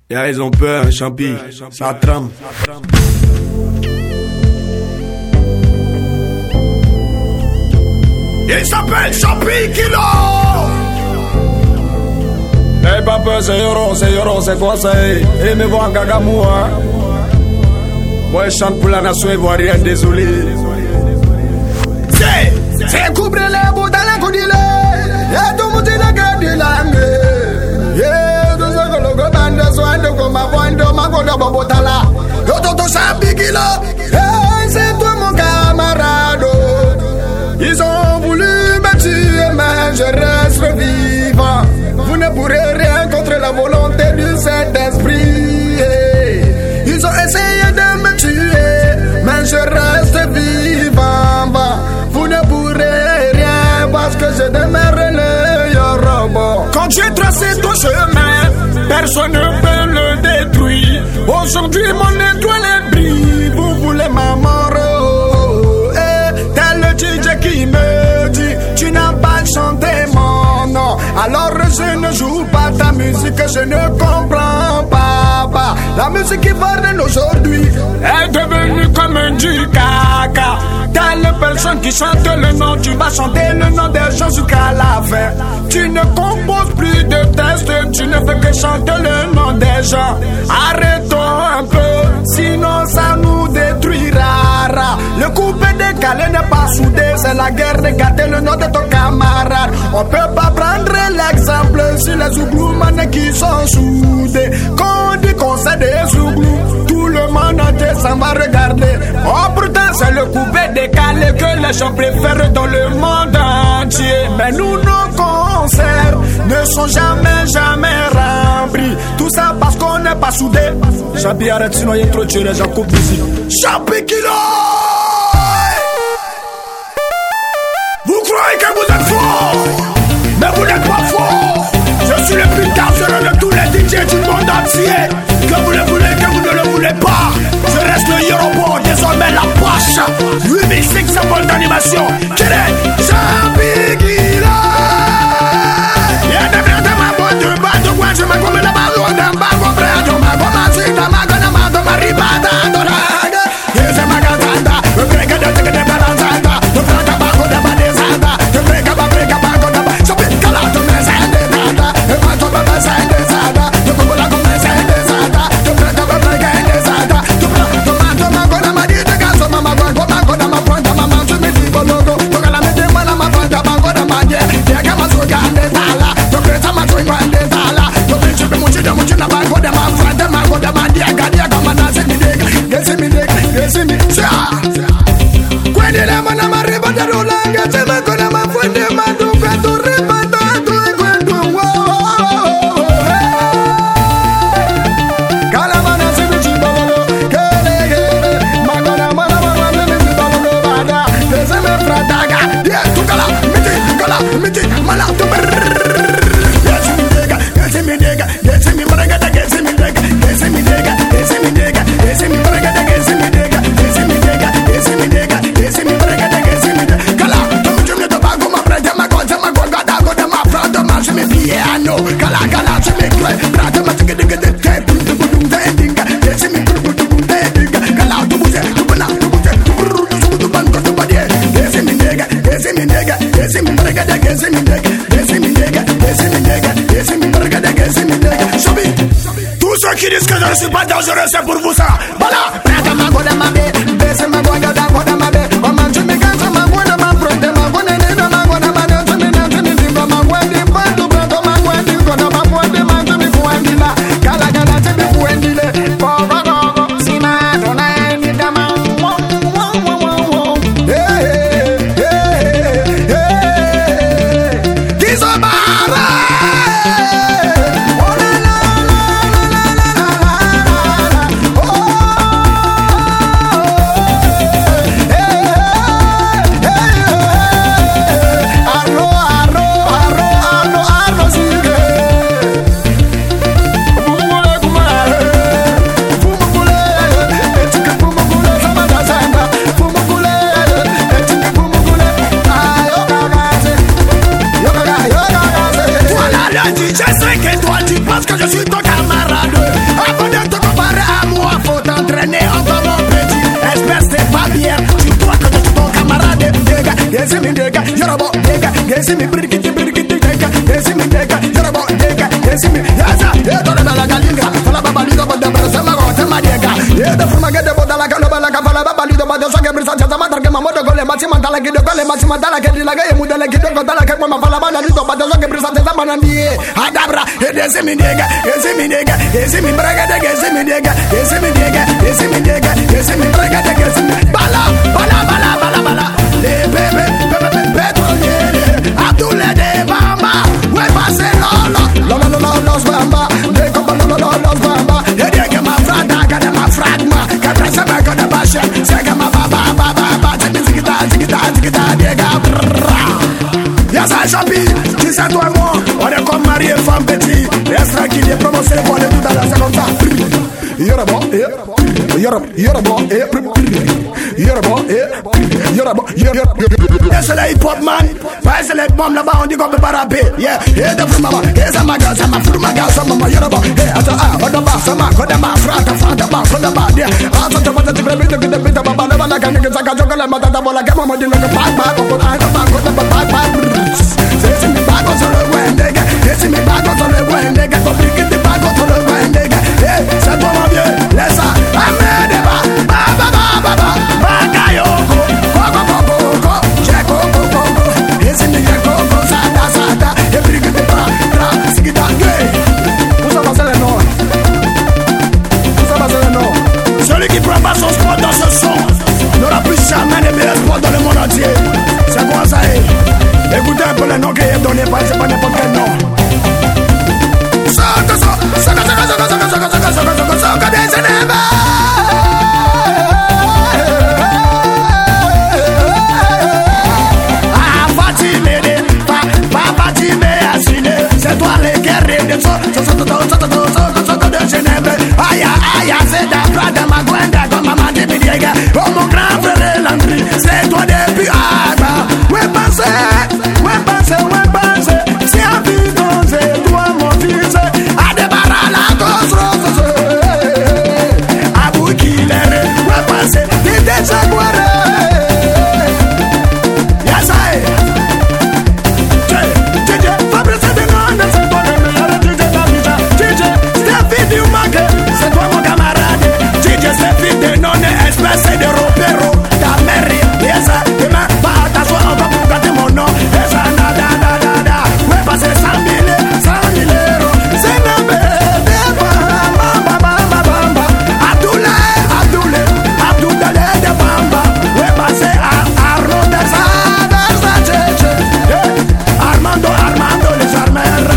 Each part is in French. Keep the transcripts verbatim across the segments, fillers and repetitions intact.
Yeah, ils ont peur, Champi, ça trame. Il s'appelle Champi Kilo. Hey papa, c'est Yoro, c'est Yoro, c'est quoi ça? Et me voir en Gagamou, hein? Moi je chante pour la nation ivoirienne, désolé. C'est, c'est couvrir les bouts dans la coudile. Y'a tout le monde qui garde la main. Yeah, tout ça que le gros bande de soins de comme ma voix de ma voix de Bobotala. Yo toto Champi Kilo. Hey, c'est toi mon camarade. Ils ont voulu me tuer, mais je reste vivant. Vous ne pourrez rien contre la volonté du Saint-Esprit. Ils ont essayé de me tuer, mais je reste vivant. Vous ne pourrez rien parce que je demeure le Yoruba. Quand j'ai tracé ton chemin, personne ne peut le détruire. Aujourd'hui mon étoile brille. Vous voulez ma mort? D J qui me dit tu n'as pas chanté mon nom, alors je ne joue pas ta musique, je ne comprends pas, pas. La musique qui ivoirienne aujourd'hui est devenue comme du caca. Telle personne qui chante le nom, tu vas chanter le nom des gens jusqu'à la fin. Tu ne composes plus de textes, tu ne fais que chanter le nom des gens. Arrêtons un peu, sinon ça nous détruira. Le coupé décalé n'est pas soudé, c'est la guerre de gâter le nom de ton camarade. On peut pas prendre l'exemple sur les Zougloumanes qui sont soudés. Quand on dit qu'on sait des Zouglous, tout le monde entier s'en va regarder. Oh pourtant c'est le coupé décalé que les gens préfèrent dans le monde entier. Mais nous nos concerts ne sont jamais jamais remplis. Tout ça parce qu'on n'est pas soudés. Champi arrête sinon il y a trop de les gens coupent ici. Champi Kilo. Vous croyez que vous êtes fort, mais vous n'êtes pas fort. Je suis le plus dangereux de tous les D J du monde entier. Que vous le voulez, que vous ne le voulez pas, je reste le Yoruba, désormais la poche. huit mille cinq cents volts d'animation. Quel est Champi Kilo? Y'a des verres de ma boîte de bas de quoi je me commets la balle d'un bago près de ma gomme, de ma gomme, de ma ribada, de la hague. C'est ma gatanda, le break de tigre de balanzanda, le break de bago de badezanda, le break de break de bago de bago. Champi Kilo, tu me sens de zanda, et moi tu me sens de zanda, tu me la comme sens de zanda, tu break de break de zanda, tu break de ma de ma gomme, ma dit de gazo, ma gomme, ma gomme, ma pointe, ma main, tu me dis bologo, tu la mets de moi la ma pointe, ma gomme, ma dit, tu as ma soga de zala, tu break de ma soga de zala, tu break de mon chien, mon chien, ma gomme, ma pointe, ma gomme, ma dit, gadia comme na se mi dega, se mi dega, se mi cha. Quando la mano ma riba da rolanga, se ma con la ma fuente ma tu quando riba da tu quando wow. Kala mana se mi chibolo, kele ma con la mano ma me mi chibolo bada, se me frataga, dia tu kala, miti kala, miti mala tu se mi dega, se mi dega, se mi braga da se mi dega, se mi dega, se mi dega, se mi braga da se mi dega, se mi dega, se mi dega. Se mi prega de que se mi de Kala, tu me te bago ma prega ma cosa ma goga da goda ma prada ma se mi piano Kala kala se mi cre prada ma tige dige de te tu tu tu de dinga se mi tu tu tu de dinga Kala tu buje tu bana tu buje tu tu tu ban ko tu badie se mi nega se mi nega se mi prega de que se mi nega se mi nega se mi nega se mi prega de que se mi nega Champi. Tous ceux qui disent que je ne suis pas dangereux c'est pour vous ça. Voilà. Prada ma goda ma be se ma goga da goda ma be. Je sais que toi tu penses que je suis ton camarade. me dega, Yoruba dega, yes me brigiti brigiti dega, yes me dega, Yoruba dega, yes me yaza, yeah to la galinga, fala babalido bada brasama go tema dega, yeah the from get the bodala ka bala ka fala babalido bada so gebri sa sama tarke mamodo gole mati mandala gido gole mati mandala ke dilaga e mudala gido godala ke mama fala bala lido bada so gebri sa sama nandi adabra, yes me dega, yes me dega, yes me braga dega, yes me dega, yes me dega, yes me dega, yes me braga dega, yes me bala bala bala bala bala le bebe bebe pétrolier Abdoulaye de Bamba ouais passer lolo lolo lolo los Bamba de como lolo lolo los Bamba et de que ma frada que ma fragma que presse ma que de bache c'est que ma baba baba baba zikita zikita zikita de gabra ya ça chapi qui c'est toi et moi on est comme mari et femme petit reste tranquille et promotion pour les tout dans la c'est comme ça Yoruba eh Yoruba Yoruba eh Yoruba eh Yoruba Yoruba c'est le hip hop man pas c'est les bombes là-bas on dit qu'on peut pas rapper yeah yeah de fou maman et ça m'a ça m'a fou ma gars ça m'a Yoruba eh attends ah on va ça m'a quand ma frata frata ba quand ba yeah ah ça te va te préparer que te pita baba là là quand que ça ka jokola mata ta bola que maman dit le pas pas quand ah quand quand pas pas c'est c'est mi pas quand sur le wende c'est mi pas quand sur le wende quand pique te pas quand sur le wende eh c'est toi mon vieux laisse ça amène ba ba ba ba ba ba kayoko koko koko koko cheko koko koko ese mi koko sada sada e brigue de bra bra sigida gay où ça va c'est le nom où ça va c'est le nom celui qui prend pas son sport dans ce son n'aura plus jamais de meilleur sport dans le monde entier c'est quoi ça est écoutez un peu le nom qu'il est donné pas c'est pas n'importe quel nom Soka soka soka soka soka soka soka soka soka soka soka dance never. Ah Fatime de pa pa Fatime asile. C'est toi le guerrier de so so so so so so so so de Genève. Aya aya c'est ta frère ma gwenda comme maman de Bidiega. Oh mon grand frère Landry, c'est toi depuis Agba. Ouais pensez, ouais pensez, ouais pensez. Si un vivant c'est toi mon fils. Adebara la cause rose. Abou Kilere, ouais pensez, t'es Jaguare. Yes I. Tj, Fabrice de Nande, c'est toi le meilleur Tj Babija. Tj, Steffi du Mac, c'est toi mon camarade. Tj, Steffi de Nande, espèce de ropero. Ta mère, yes I. Demain, pas t'asseoir encore pour gâter mon nom. Yes I, nada, nada, nada. Ouais passer cent mille, cent mille euros. C'est ma bébé, bamba, bamba, bamba. Abdoulaye, Abdoulaye, Abdoulaye de Bamba. Ouais passer à Arnaud de Versace. Armando, Armando, les armères.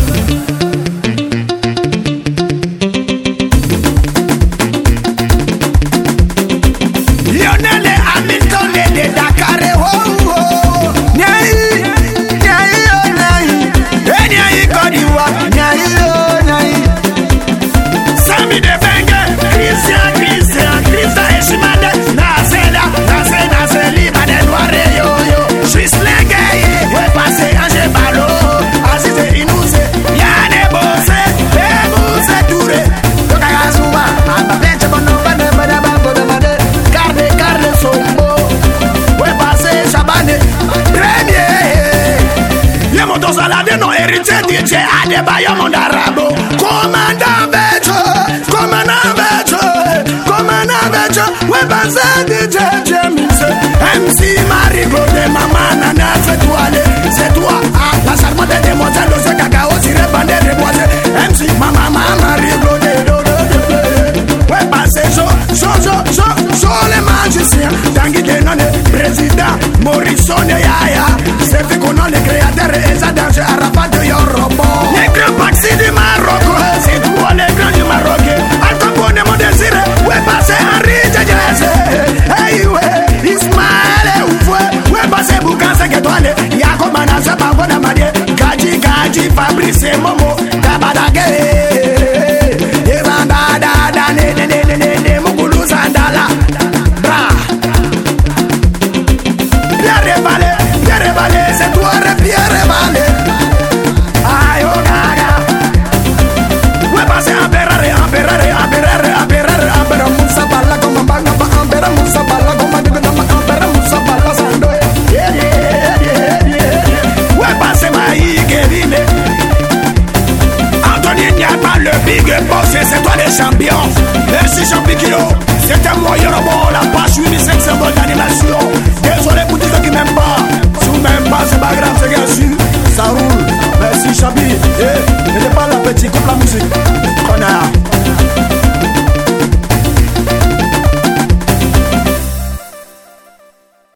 Lionel et Hamilton et de Dakar et oh oh. Niaï, niaï oh niaï. Et niaï Côte d'Ivoire, niaï oh niaï. Sami de Bengue, Christian, Christian, Christian et Chimade. Nasela, Nasela, Nasela, Libanais, Noiré, yo yo. J'suis slingué, ouais passer Angé Balo. Aziz et Inousé, Yanné Bossé, Bemoussé Touré. Tokagazuma, Ambapenche Bonomba, Nebada Bambo de Made. Garde, garde Sombo. Ouais passer Chabane, premier. Yemoto Salade, non héritier D J Adebayo Mondarabo. Commandant Becho, commandant Becho, commandant Becho. Ouais passer D J James. M C Marigo de Maman Nana, c'est toi, c'est toi. Ah, la charmante demoiselle de ce cacao, si répandé de boisé. M C Maman Marigo de Dodo. Ouais passer chaud, chaud, chaud, chaud, chaud les magiciens. Tanguy de None, président, Morisson et Yaya. C'est fait qu'on a les créateurs et ça danse à Rabat de Yorobo. Les grands paxis du Maroc, c'est toi les grands du Maroc. Al Capone mon désir, ouais passer Henri Djadjese. Hey ouais, Ismaël Oufoué, ouais passer Boucan cinq étoiles. Yako Manasa Babona Madie, Gaji Gaji Fabrice Momo, Tabadage. Ezanda da da ne ne ne ne ne ne Mugulu Zandala. Bra. Pierre Valé, Pierre Valé, c'est toi Pierre Valé. Aïe oh gaga. Ouais passer Amperare, Amperare, Amperare, Amperare, Amperare Moussa Balla comme un banga, Amperare Moussa Balla comme un banga, Amperare Moussa Balla Sando. Yeah yeah. Chapi Kilo. C'était moi, Yorobo, la page huit mille cinq cents d'animation. Désolé pour tous ceux qui m'aiment pas. Si vous m'aimez pas, c'est pas grave, c'est bien sûr. Ça roule. Merci Chapi. Eh, n'était pas la petite, coupe la musique.